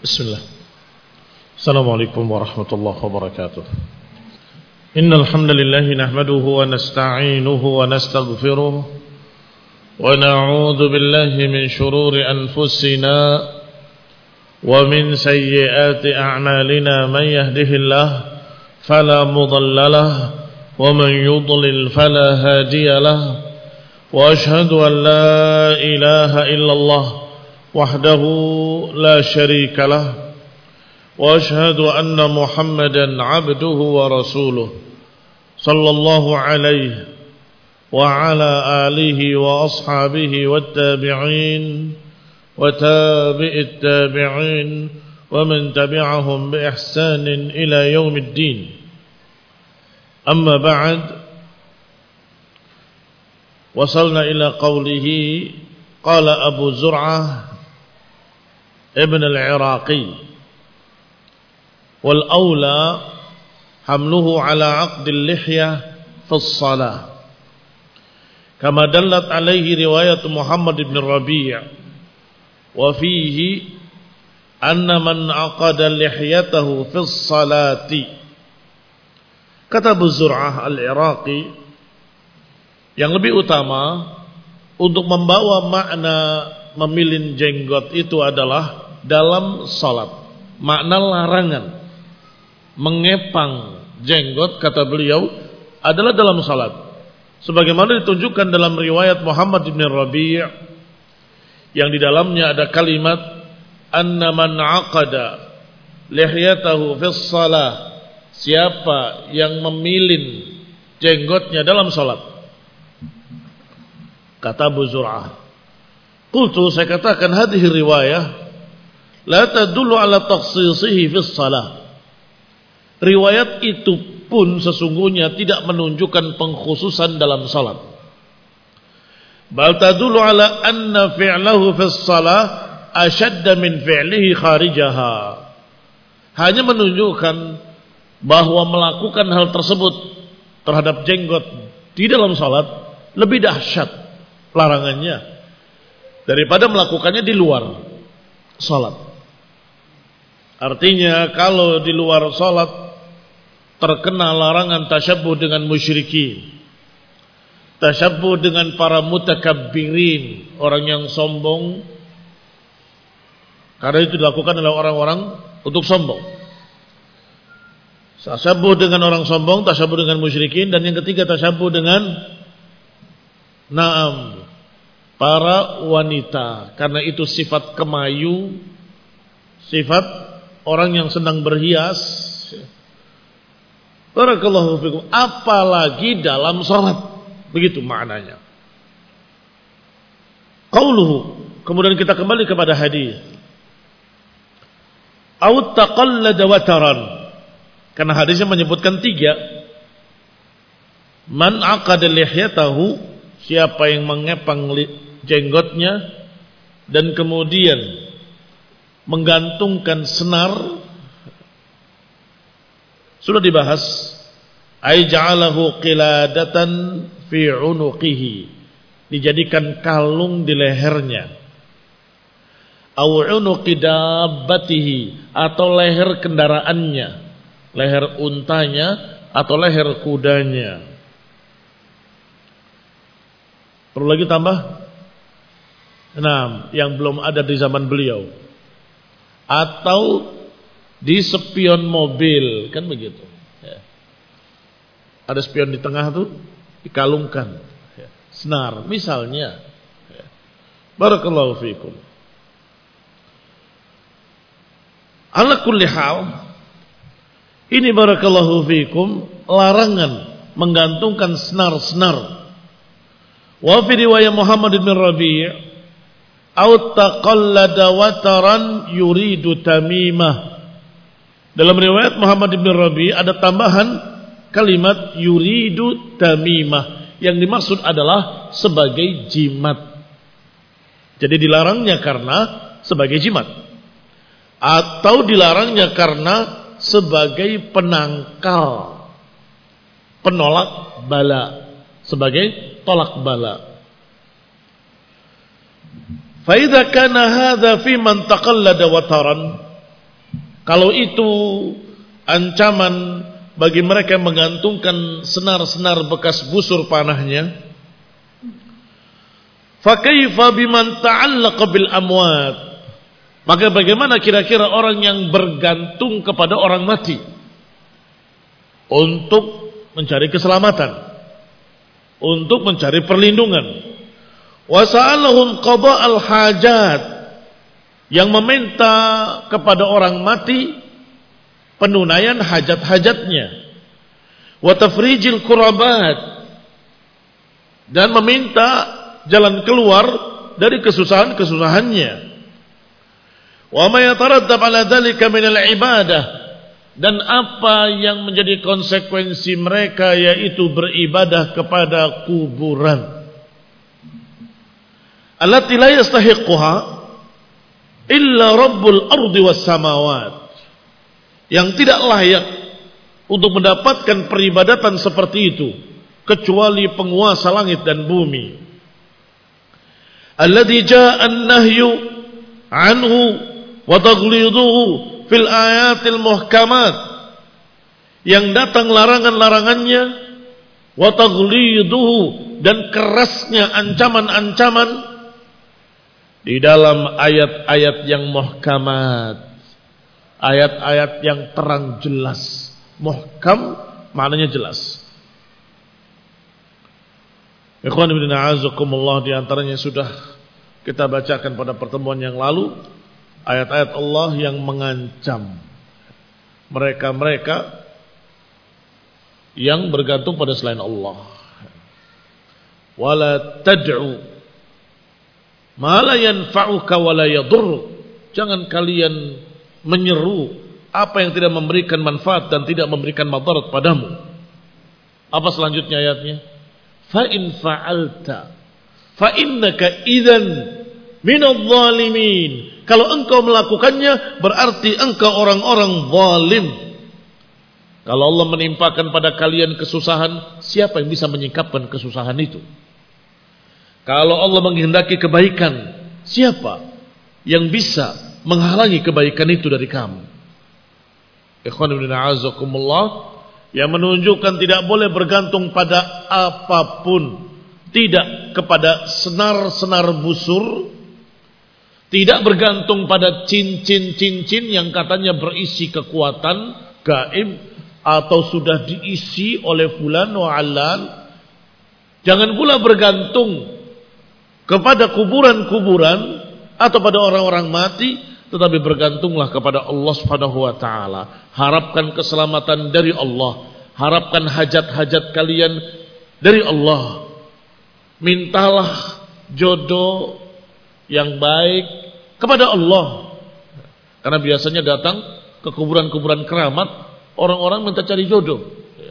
Bismillah. Assalamualaikum warahmatullahi wabarakatuh. Innal hamdalillah nahmaduhu wa nasta'inuhu wa nastaghfiruh wa na'udzu billahi min shururi anfusina wa min sayyiati a'malina man yahdihillah fala mudilla lahu wa man yudlil fala hadiya lahu wa ashhadu an la ilaha illallah وحده لا شريك له وأشهد أن محمدا عبده ورسوله صلى الله عليه وعلى آله وأصحابه والتابعين وتابع التابعين ومن تبعهم بإحسان إلى يوم الدين. أما بعد، وصلنا إلى قوله قال أبو زرعة ابن العراقي والأولى حمله على عقد اللحية في الصلاة كما دلت عليه رواية محمد بن الربيع وفيه أن من عقد لحيته في الصلاة. Kata Abu Zur'ah al-Iraqi, yang lebih utama untuk membawa makna memilih jenggot itu adalah dalam salat. Makna larangan mengepang jenggot, kata beliau, adalah dalam salat. Sebagaimana ditunjukkan dalam riwayat Muhammad bin Rabi' yang di dalamnya ada kalimat anna man aqada lihyatahu fis salah, siapa yang memilih jenggotnya dalam salat. Kata Abu Zur'ah, qultu, saya katakan, hadhihi riwayah la tadullu ala takhsisihi fis salah. Riwayat itu pun sesungguhnya tidak menunjukkan pengkhususan dalam salat. Bal tadullu ala anna fi'lahu fis salah ashadda min fi'lihi kharijaha. Hanya menunjukkan bahwa melakukan hal tersebut terhadap jenggot di dalam salat lebih dahsyat larangannya daripada melakukannya di luar salat. Artinya kalau di luar salat terkena larangan tasyabbuh dengan musyrikin, tasyabbuh dengan para mutakabbirin, orang yang sombong, karena itu dilakukan oleh orang-orang untuk sombong. Tasyabbuh dengan orang sombong, tasyabbuh dengan musyrikin, dan yang ketiga tasyabbuh dengan para wanita, karena itu sifat kemayu, sifat orang yang senang berhias. Barakallahu fikum. Apalagi dalam salat, begitu maknanya. Qauluhu, kemudian kita kembali kepada hadis. Au taqallada wataran, karena hadisnya menyebutkan 3. Man aqada lihyatahu, siapa yang mengepang jenggotnya dan kemudian menggantungkan senar, sudah dibahas, ay ja'alahu qiladatan fi unuqihi, dijadikan kalung di lehernya, au unuqi dabbatihi, atau leher kendaraannya, leher untanya atau leher kudanya. Perlu lagi tambah? Yang belum ada di zaman beliau, atau di spion mobil, kan begitu ya. Ada spion di tengah tuh dikalungkan ya, senar misalnya ya. Barakallahu fikum. Ala kulli hal, ini barakallahu fikum larangan menggantungkan senar-senar. Wa fi riwayat Muhammad bin Rabi' au taqallada wataran yuridu tamimah. Dalam riwayat Muhammad bin Rabi' ada tambahan kalimat yuridu tamimah, yang dimaksud adalah sebagai jimat. Jadi dilarangnya karena sebagai jimat, atau dilarangnya karena sebagai penangkal, penolak bala, sebagai tolak bala. Fa idza kana hadza fi man taqallada wataran, Kalau itu ancaman bagi mereka yang menggantungkan senar-senar bekas busur panahnya, fa kaifa biman ta'allaqa bil amwat? Maka bagaimana kira-kira orang yang bergantung kepada orang mati untuk mencari keselamatan, untuk mencari perlindungan? Wa sa'alahum qada'al hajat, yang meminta kepada orang mati penunaian hajat-hajatnya, wa tafrijil kurabat, dan meminta jalan keluar dari kesusahan-kesusahannya, wa ma yatarattab ala dzalika min al-ibadah, dan apa yang menjadi konsekuensi mereka, yaitu beribadah kepada kuburan, allati la yastahiqquha illa rabbul ardi was samawat, yang tidak layak untuk mendapatkan peribadatan seperti itu kecuali penguasa langit dan bumi. Alladzi jaa'a an-nahyu anhu wa taghliduhu fil ayatil muhkamat, yang datang larangan-larangannya, wa taghliduhu, dan kerasnya ancaman-ancaman di dalam ayat-ayat yang muhkamat, ayat-ayat yang terang jelas. Muhkam maknanya jelas. Ikhwan ibn a'azakumullah, di antaranya sudah kita bacakan pada pertemuan yang lalu, ayat-ayat Allah yang mengancam mereka-mereka yang bergantung pada selain Allah. Wala tad'u ma la yanfa'uka wa la yadurruk. Jangan kalian menyeru apa yang tidak memberikan manfaat dan tidak memberikan madarat padamu. Apa selanjutnya ayatnya? Fa in fa'alta fa innaka idzan minadh dhalimin. Kalau engkau melakukannya berarti engkau orang-orang zalim. Kalau Allah menimpakan pada kalian kesusahan, siapa yang bisa menyingkapkan kesusahan itu? Kalau Allah menghendaki kebaikan, siapa yang bisa menghalangi kebaikan itu dari kamu? Ikhwan ibn a'azakumullah, yang menunjukkan tidak boleh bergantung pada apapun, tidak kepada senar-senar busur, tidak bergantung pada cincin-cincin yang katanya berisi kekuatan gaib atau sudah diisi oleh fulan wa alan. Jangan pula bergantung kepada kuburan-kuburan atau pada orang-orang mati, tetapi bergantunglah kepada Allah Subhanahu wa taala. Harapkan keselamatan dari Allah, harapkan hajat-hajat kalian dari Allah. Mintalah jodoh yang baik kepada Allah. Karena biasanya datang ke kuburan-kuburan keramat, orang-orang minta cari jodoh.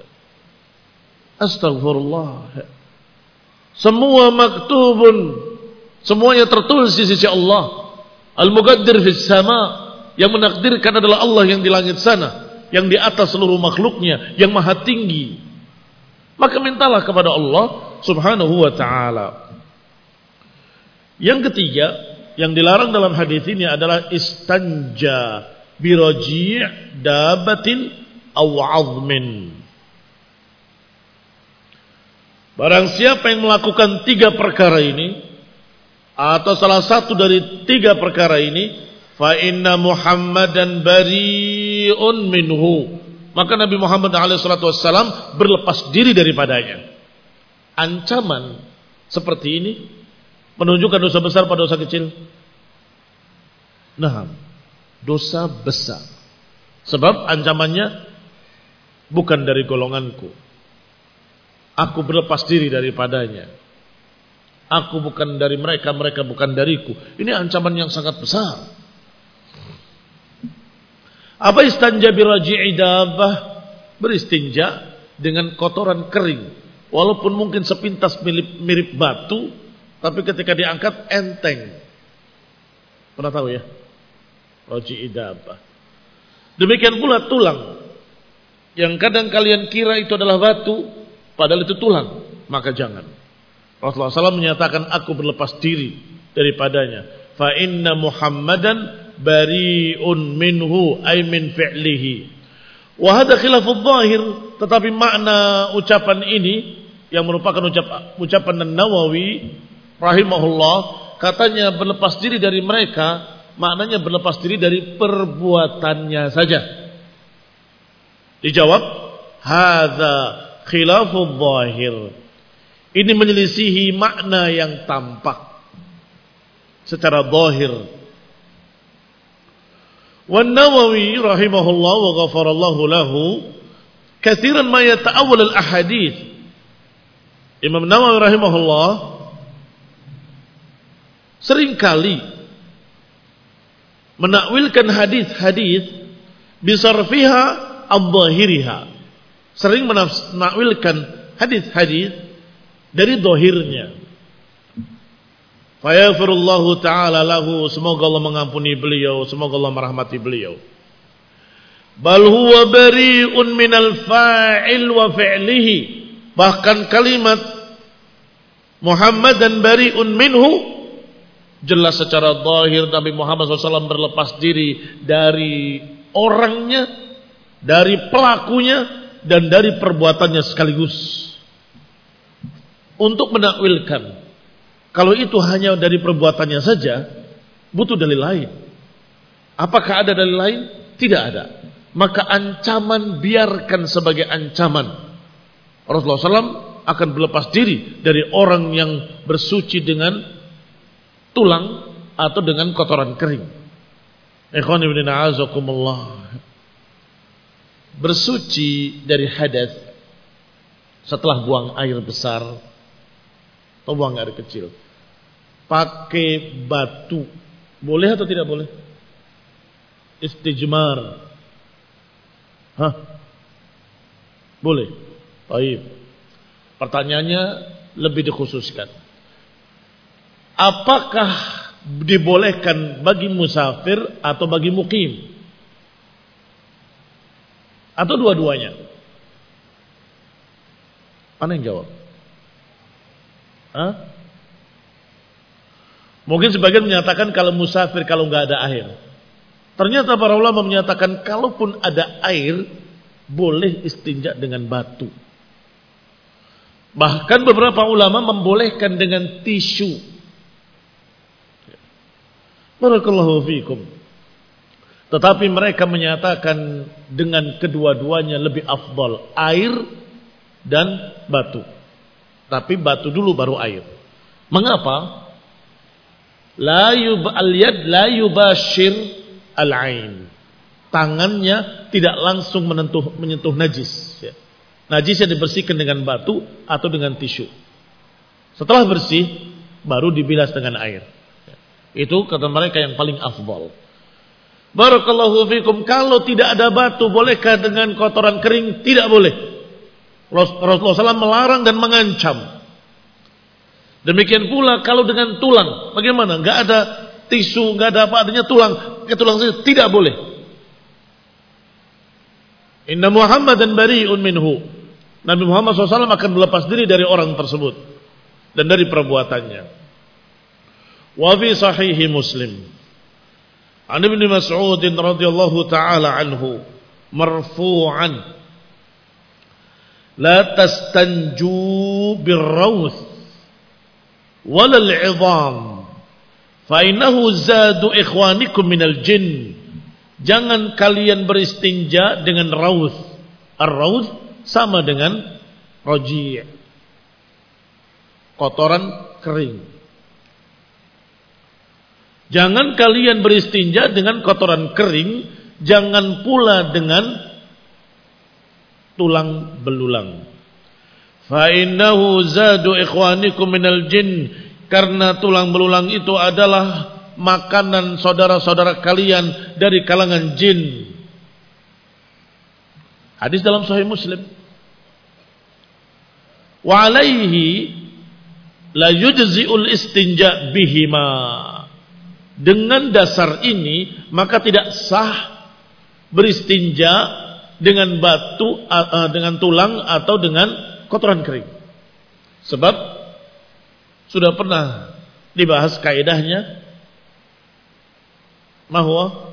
Astagfirullah. Semua maktubun, semuanya tertulis di sisi Allah. Al-Muqaddir fis sama, yang menakdirkan adalah Allah yang di langit sana, yang di atas seluruh makhluknya, yang maha tinggi. Maka mintalah kepada Allah Subhanahu wa ta'ala. Yang ketiga, yang dilarang dalam hadis ini adalah istanja biraji' dabatin aw 'azmin. Barang siapa yang melakukan tiga perkara ini, atau salah satu dari tiga perkara ini, fa inna Muhammadan bari'un minhu, maka Nabi Muhammad SAW berlepas diri daripadanya. Ancaman seperti ini menunjukkan dosa besar pada dosa kecil. Nah, dosa besar. Sebab ancamannya bukan dari golonganku. Aku berlepas diri daripadanya. Aku bukan dari mereka, mereka bukan dariku. Ini ancaman yang sangat besar. Apa istanja biraji'i dabbah? Beristinja dengan kotoran kering. Walaupun mungkin sepintas mirip batu, tapi ketika diangkat enteng. Pernah tahu ya? Raji'i dabbah. Demikian pula tulang. Yang kadang kalian kira itu adalah batu, padahal itu tulang. Maka jangan. Rasulullah SAW menyatakan, aku berlepas diri daripadanya. Fa inna Muhammadan bari'un minhu ay min fi'lihi. Wa hadha khilafudz zahir, tetapi makna ucapan ini yang merupakan ucapan An-Nawawi rahimahullah, katanya berlepas diri dari mereka, maknanya berlepas diri dari perbuatannya saja. Dijawab, hadza khilafudz zahir. Ini menyelisihi makna yang tampak secara zahir. Wan Nawawi rahimahullah wa ghafarallahu lahu katsiran ma yata'awwal al ahadits. Imam Nawawi rahimahullah seringkali menakwilkan hadis-hadis bisarfiha adh-dhahiriha. Sering menakwilkan hadis-hadis dari zahirnya. Fayaghfirullahu ta'ala lahu, semoga Allah mengampuni beliau, semoga Allah merahmati beliau. Bal huwa bari'un minal fa'il wa fi'lihi. Bahkan kalimat Muhammad dan bari'un minhu, jelas secara zahir Nabi Muhammad SAW berlepas diri dari orangnya, dari pelakunya, dan dari perbuatannya sekaligus. Untuk menakwilkan, kalau itu hanya dari perbuatannya saja, butuh dalil lain. Apakah ada dalil lain? Tidak ada. Maka ancaman biarkan sebagai ancaman. Rasulullah SAW akan berlepas diri dari orang yang bersuci dengan tulang atau dengan kotoran kering. Ikhwani bin a'azakumullah. Bersuci dari hadas setelah buang air besar atau buang air kecil, pakai batu boleh atau tidak boleh? Istijmar, boleh. Baik. Pertanyaannya lebih dikhususkan, apakah dibolehkan bagi musafir atau bagi mukim, atau dua-duanya? Mana yang jawab? Mungkin sebagian menyatakan kalau musafir, kalau nggak ada air. Ternyata para ulama menyatakan kalaupun ada air, boleh istinja dengan batu. Bahkan beberapa ulama membolehkan dengan tisu. Barakallahu fiikum. Tetapi mereka menyatakan dengan kedua-duanya lebih afdal, air dan batu. Tapi batu dulu baru air. Mengapa? Al-yad la yubashir al-ain. Tangannya tidak langsung menyentuh najis. Najis yang dibersihkan dengan batu atau dengan tisu. Setelah bersih, baru dibilas dengan air. Itu kata mereka yang paling afdal. Barakallahu fikum. Kalau tidak ada batu, bolehkah dengan kotoran kering? Tidak boleh. Rasulullah SAW melarang dan mengancam. Demikian pula kalau dengan tulang, bagaimana? Enggak ada tisu, enggak ada apa, adanya tulang. Tulang saja tidak boleh. Inna Muhammadan bari'un minhu. Nabi Muhammad SAW akan melepas diri dari orang tersebut dan dari perbuatannya. Wa fi sahihi Muslim, an Ibnu Mas'ud radhiyallahu ta'ala anhu marfu'an, la tastanju birrawth wala al'idham fa innahu zadu ikhwanikum minal jinn. Jangan kalian beristinja dengan rawth. Ar-rawth sama dengan roji', kotoran kering. Jangan kalian beristinja dengan kotoran kering, jangan pula dengan tulang belulang. Fa innahu zadu ikhwanikum minal jinn, karena tulang belulang itu adalah makanan saudara-saudara kalian dari kalangan jin. Hadis dalam Sahih Muslim. Wa alaihi la yujzi'ul istinja bihima. Dengan dasar ini maka tidak sah beristinja dengan batu, dengan tulang atau dengan kotoran kering. Sebab sudah pernah dibahas kaidahnya, Mahwa.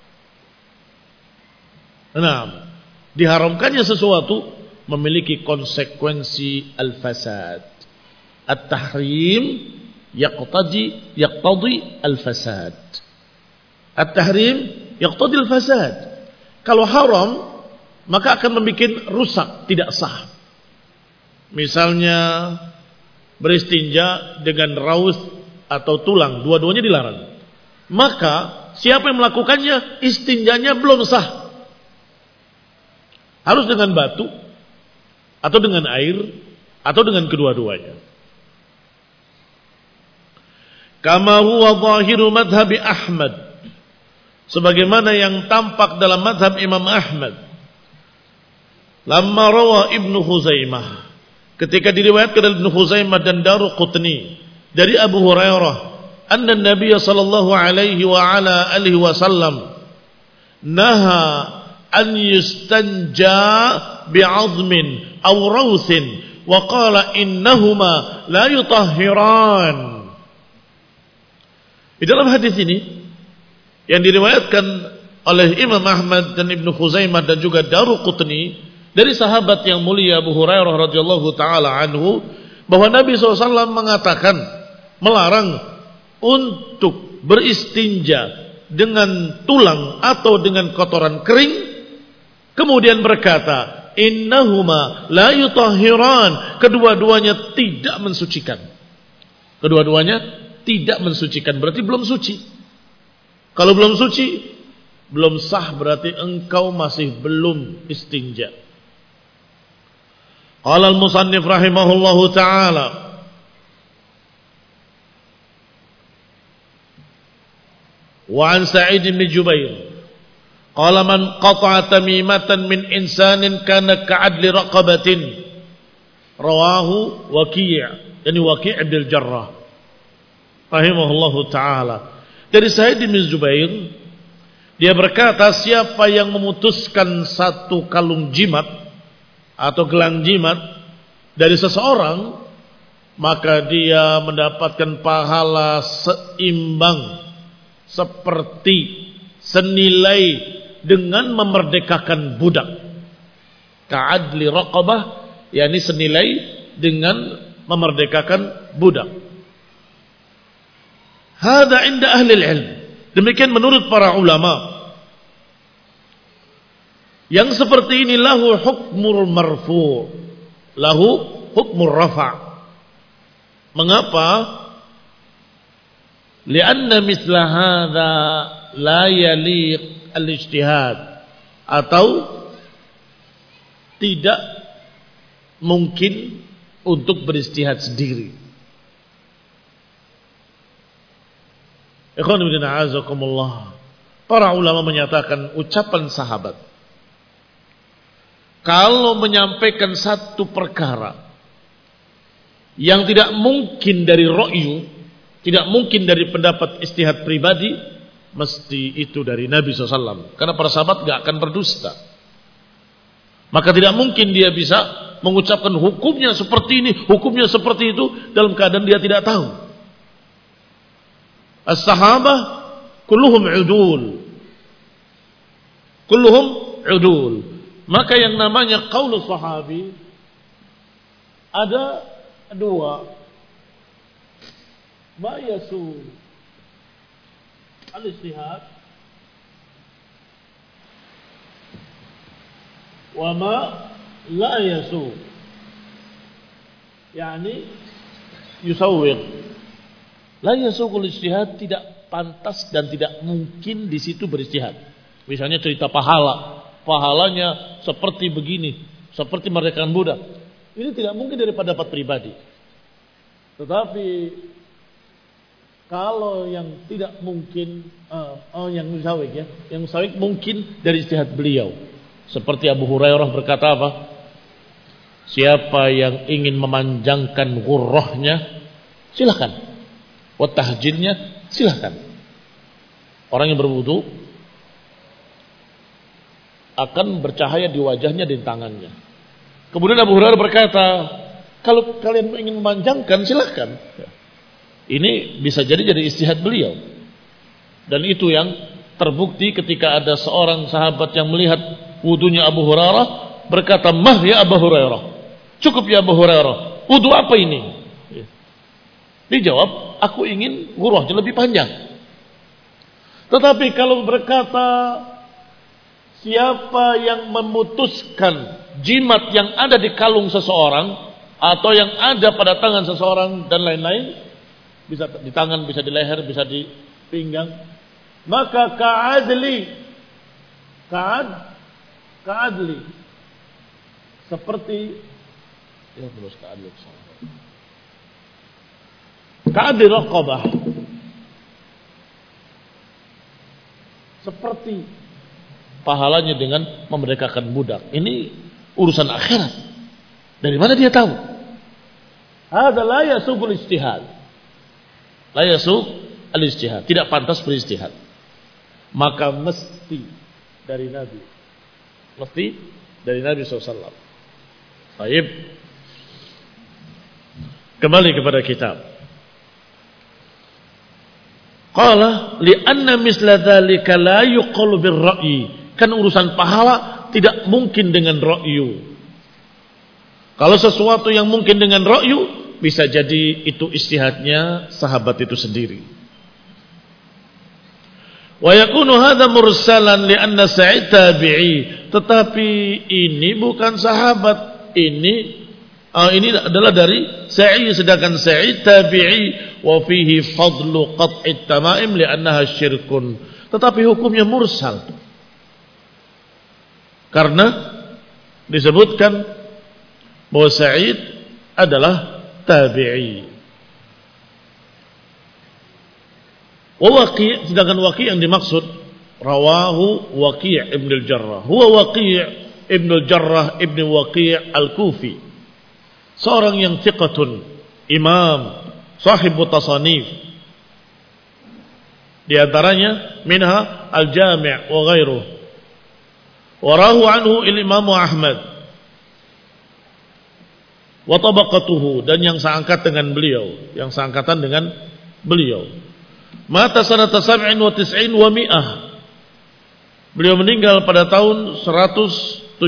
Nah, diharamkannya sesuatu memiliki konsekuensi al-fasad. At-tahrim yaqtadi al-fasad. At-tahrim yaqtadi al-fasad. Kalau haram, maka akan membuat rusak, tidak sah. Misalnya beristinja dengan raus atau tulang, dua-duanya dilarang. Maka siapa yang melakukannya, istinjanya belum sah. Harus dengan batu, atau dengan air, atau dengan kedua-duanya. Kama huwa zahiru madhabi Ahmad, sebagaimana yang tampak dalam madhab Imam Ahmad. Lamma rawa Ibnu Khuzaimah, ketika diriwayatkan oleh Ibnu Khuzaimah dan Daruqutni dari Abu Hurairah, anna Nabiy sallallahu alaihi wa ala alihi wasallam naha an yustanja bi'azmin aw rawthin wa qala innahuma la yutahhiran. Di dalam hadis ini yang diriwayatkan oleh Imam Ahmad dan Ibnu Khuzaimah dan juga Daruqutni dari sahabat yang mulia Abu Hurairah radhiyallahu taala anhu, bahwa Nabi SAW mengatakan, melarang untuk beristinja dengan tulang atau dengan kotoran kering, kemudian berkata, innahuma la yutahhiran, kedua-duanya tidak mensucikan. Kedua-duanya tidak mensucikan, berarti belum suci. Kalau belum suci, belum sah, berarti engkau masih belum istinja. Qala al-musannif rahimahullahu ta'ala, wa an Sa'id bin Jubair qala man qata'a tamimatan min insanin kana ka'adli raqabatin, rawahu Waqi', yani Waqi' bil Jarrah rahimahullahu ta'ala. Dari Sa'id bin Jubair, dia berkata, siapa yang memutuskan satu kalung jimat atau gelang jimat dari seseorang, maka dia mendapatkan pahala seimbang, seperti senilai dengan memerdekakan budak. Ka'adli raqabah, yakni senilai dengan memerdekakan budak. Hada inda ahli ilm. Demikian menurut para ulama. Yang seperti ini lahu hukmul marfu', lahu hukmul rafa'. Mengapa? Lianna misla hadha la yaliq al-ijtihad, atau tidak mungkin untuk beristihad sendiri. Ikhwan fillah a'azakumullah. Para ulama menyatakan ucapan sahabat, kalau menyampaikan satu perkara yang tidak mungkin dari ra'yu, tidak mungkin dari pendapat istihad pribadi, mesti itu dari Nabi SAW. Karena para sahabat gak akan berdusta. Maka tidak mungkin dia bisa mengucapkan hukumnya seperti ini, hukumnya seperti itu, dalam keadaan dia tidak tahu. As-sahabah kulluhum udul. Kulluhum udul. Maka yang namanya qaulus sahabi ada dua. Ma yasul al-ijtihad wa ma la yasul. Yani yusawwir. La yasuqul ijtihad, tidak pantas dan tidak mungkin di situ beristihad. Misalnya cerita pahala, pahalanya seperti begini, seperti merdekakan budak. Ini tidak mungkin dari pendapat pribadi. Tetapi kalau yang tidak mungkin, yang musawik ya, yang musawik mungkin dari ijtihad beliau. Seperti Abu Hurairah berkata apa? Siapa yang ingin memanjangkan ghurrahnya, silakan. Tahjilnya silahkan. Orang yang berwudu akan bercahaya di wajahnya dan tangannya. Kemudian Abu Hurairah berkata, kalau kalian ingin memanjangkan silahkan. Ini bisa jadi ijtihad beliau. Dan itu yang terbukti ketika ada seorang sahabat yang melihat wudunya Abu Hurairah berkata, "Mah ya Abu Hurairah, cukup ya Abu Hurairah, wudu apa ini?" Dijawab, "Aku ingin ghurrahnya lebih panjang." Tetapi kalau berkata, siapa yang memutuskan jimat yang ada di kalung seseorang atau yang ada pada tangan seseorang dan lain-lain, bisa di tangan, bisa di leher, bisa di pinggang, maka ka'adli, seperti ka'adli raqabah, seperti pahalanya dengan memerdekakan budak. Ini urusan akhirat. Dari mana dia tahu? Hada la yasugul ijtihad. La yasug al-ijtihad. Tidak pantas berijtihad. Maka mesti dari Nabi. Mesti dari Nabi SAW. Baik. Kembali kepada kitab. Qala li'anna misla dzalika la yuqalu bir-ra'yi. Kan urusan pahala tidak mungkin dengan ra'yu. Kalau sesuatu yang mungkin dengan ra'yu, bisa jadi itu ijtihadnya sahabat itu sendiri. Wa yakunu hadza mursalan li'anna Sa'id tabi'i. Tetapi ini bukan sahabat, ini adalah dari Sa'id, sedangkan Sa'id tabi'i. Wa fihi fadlu qat'it tamaim li'annaha syirkun. Tetapi hukumnya mursal. Karena disebutkan bahwa Sa'id adalah tabi'i. Wa Waqi', sedangkan Waqi' yang dimaksud rawahu Waqi' ibn al-Jarrah. Huwa Waqi' ibn al-Jarrah ibn Waqi' al-Kufi. Seorang yang thiqatun, imam, sahibu tasanif. Di antaranya minha al-Jami' wa ghairuh. Warahu anhu Imam Ahmad wa tabaqatuhu, dan yang seangkat dengan beliau, yang seangkatan dengan beliau. Mata sanata 97 wa 100. Beliau meninggal pada tahun 197.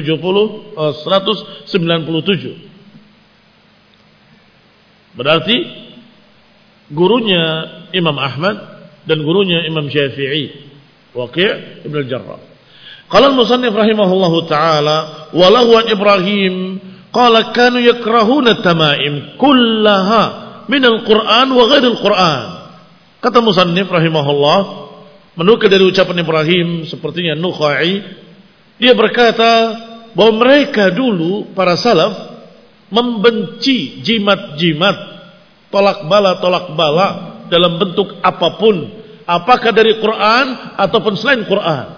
Berarti gurunya Imam Ahmad dan gurunya Imam Syafi'i, Waqi' ibn al-Jarrah. Qala al-musannif rahimahullahu taala, wa lahu an Ibrahim qala kanu yakrahuna tamaim kullaha min al-Qur'an wa ghairi al-Qur'an. Kata musannif rahimahullah, menukil dari ucapan Ibrahim sepertinya Nukhai, dia berkata bahwa mereka dulu para salaf membenci jimat-jimat, tolak bala dalam bentuk apapun, apakah dari Quran ataupun selain Quran.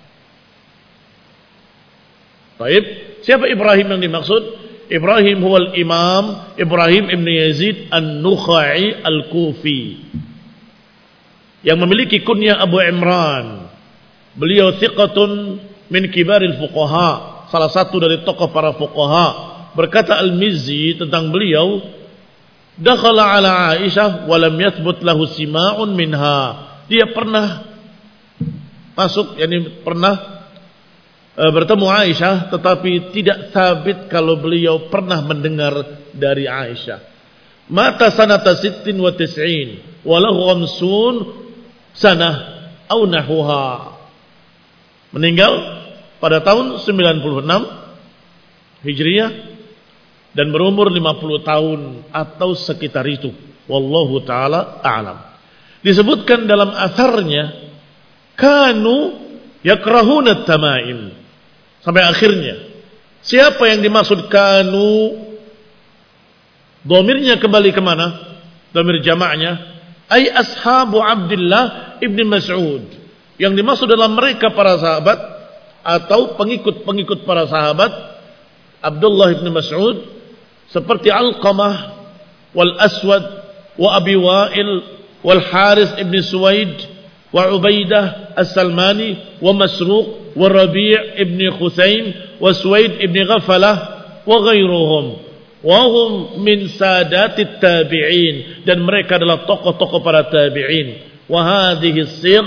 Baik, siapa Ibrahim yang dimaksud? Ibrahim huwal imam Ibrahim ibn Yazid an-Nukhai al-Kufi, yang memiliki kunyah Abu Imran. Beliau thiqatun min kibaril fuqaha, salah satu dari tokoh para fuqaha. Berkata Al-Mizzi tentang beliau, dakhala ala Aisyah wa lam yathbut lahu sima'un minha. Dia pernah masuk, yakni pernah bertemu Aisyah, tetapi tidak sabit kalau beliau pernah mendengar dari Aisyah. Mata sanata 96 wa lahu 50 sanah au nahwaha. Meninggal pada tahun 96 Hijriah dan berumur 50 tahun atau sekitar itu. Wallahu taala a'lam. Disebutkan dalam atharnya, kanu yakrahuna tamaim, sampai akhirnya. Siapa yang dimaksud kanu? Dhamirnya kembali kemana? Dhamir jamaknya, ay ashabu Abdullah ibn Mas'ud. Yang dimaksud dalam mereka para sahabat atau pengikut-pengikut para sahabat Abdullah ibn Mas'ud, seperti Alqamah wal Aswad wa Abi Wa'il wal Harith ibn Suwaid wa Ubaidah as-Salmani wa Masruq wa Rabi' ibn Khusaim wa Suwaid ibn Ghafalah wa ghairuhum wa hum min sadatit tabi'in, dan mereka adalah tokoh-tokoh para tabi'in. Wa hadhihi as-sighah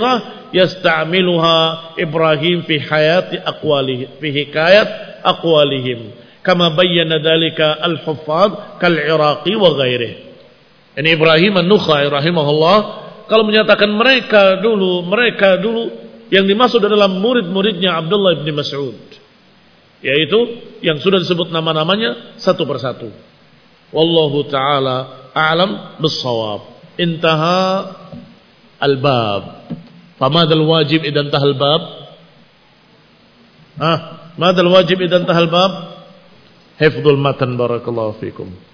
yasta'miluha Ibrahim fi hikayat aqwalihim kama bayyana dzalika al-huffaz kal-Iraqi wa ghairihi. Ini Ibrahim An-Nukhai rahimahullah kalau menyatakan mereka dulu yang dimaksud adalah murid-muridnya Abdullah bin Mas'ud, yaitu yang sudah disebut nama-namanya satu persatu. Wallahu taala a'lam bis-shawab. Intaha al-bab. Famadal wajib idan tahal bab? Madal wajib idan tahal bab? Hifdzul matan barakallahu fikum.